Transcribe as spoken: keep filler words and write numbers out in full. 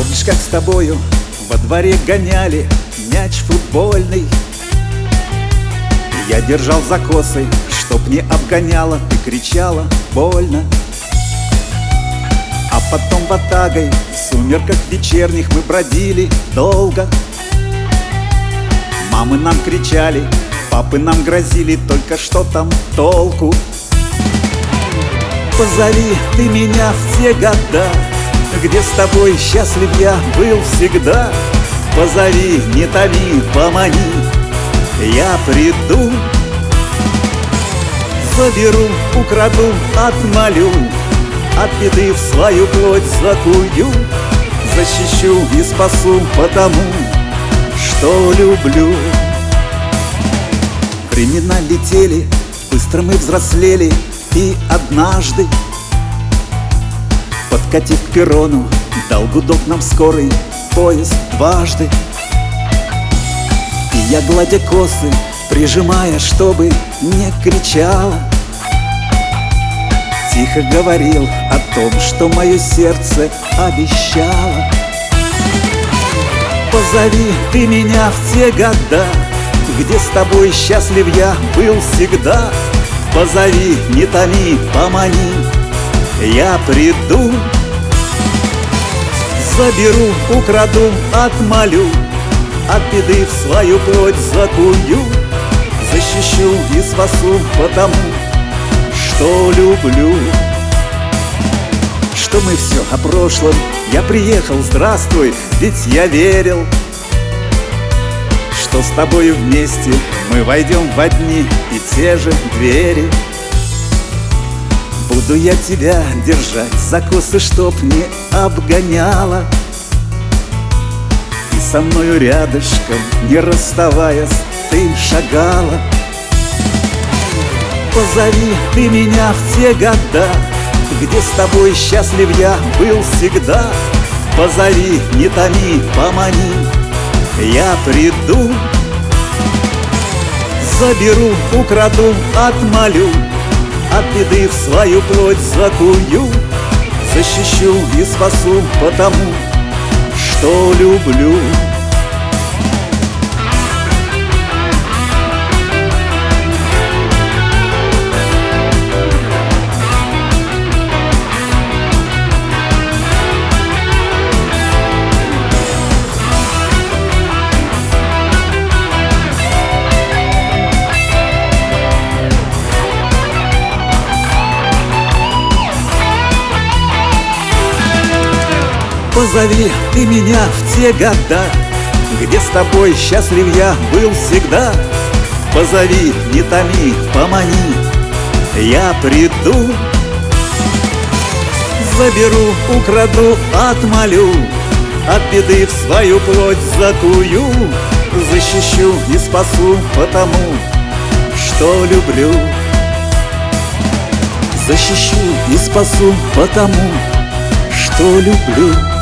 Помнишь, как с тобою во дворе гоняли мяч футбольный? Я держал за косы, чтоб не обгоняла, ты кричала больно. А потом ватагой в сумерках вечерних мы бродили долго. Мамы нам кричали, папы нам грозили, только что там толку? Позови ты меня в те года, где с тобой счастлив я был всегда. Позови, не томи, помани, я приду. Заберу, украду, отмолю, от беды в свою плоть закую. Защищу и спасу, потому что люблю. Времена летели, быстро мы взрослели, и однажды, подкатив к перрону, дал гудок нам скорый поезд дважды. И я, гладя косы, прижимая, чтобы не кричала, тихо говорил о том, что мое сердце обещало. Позови ты меня в те года, где с тобой счастлив я был всегда. Позови, не томи, помани, я приду. Заберу, украду, отмолю, от беды в свою плоть закую. Защищу и спасу, потому что люблю. Что мы все о прошлом, я приехал, здравствуй, ведь я верил, что с тобою вместе мы войдем в одни и те же двери. Буду я тебя держать за косы, чтоб не обгоняла, и со мною рядышком, не расставаясь, ты шагала. Позови ты меня в те года, где с тобой счастлив я был всегда. Позови, не томи, помани, я приду. Заберу, украду, отмолю, от беды в свою плоть закую. Защищу и спасу, потому что люблю. Позови ты меня в те года, где с тобой счастлив я был всегда. Позови, не томи, помани, я приду. Заберу, украду, отмолю, от беды в свою плоть закую. Защищу и спасу, потому что люблю. Защищу и спасу, потому что люблю.